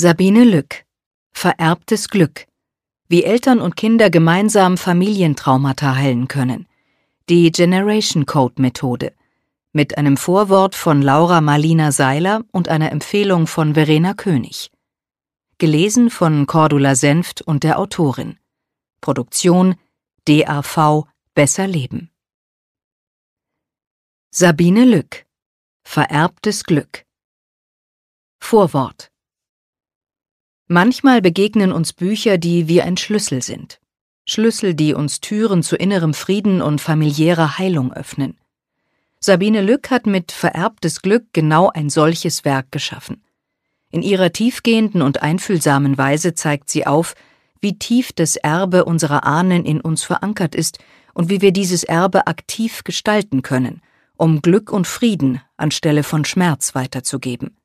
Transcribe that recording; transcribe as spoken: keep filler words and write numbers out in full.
Sabine Lück: Vererbtes Glück. Wie Eltern und Kinder gemeinsam Familientraumata heilen können. Die Generation Code Methode. Mit einem Vorwort von Laura Marlina Seiler und einer Empfehlung von Verena König. Gelesen von Cordula Senft und der Autorin. Produktion D A V Besser Leben. Sabine Lück: Vererbtes Glück. Vorwort. Manchmal begegnen uns Bücher, die wie ein Schlüssel sind. Schlüssel, die uns Türen zu innerem Frieden und familiärer Heilung öffnen. Sabine Lück hat mit Vererbtes Glück genau ein solches Werk geschaffen. In ihrer tiefgehenden und einfühlsamen Weise zeigt sie auf, wie tief das Erbe unserer Ahnen in uns verankert ist und wie wir dieses Erbe aktiv gestalten können, um Glück und Frieden anstelle von Schmerz weiterzugeben.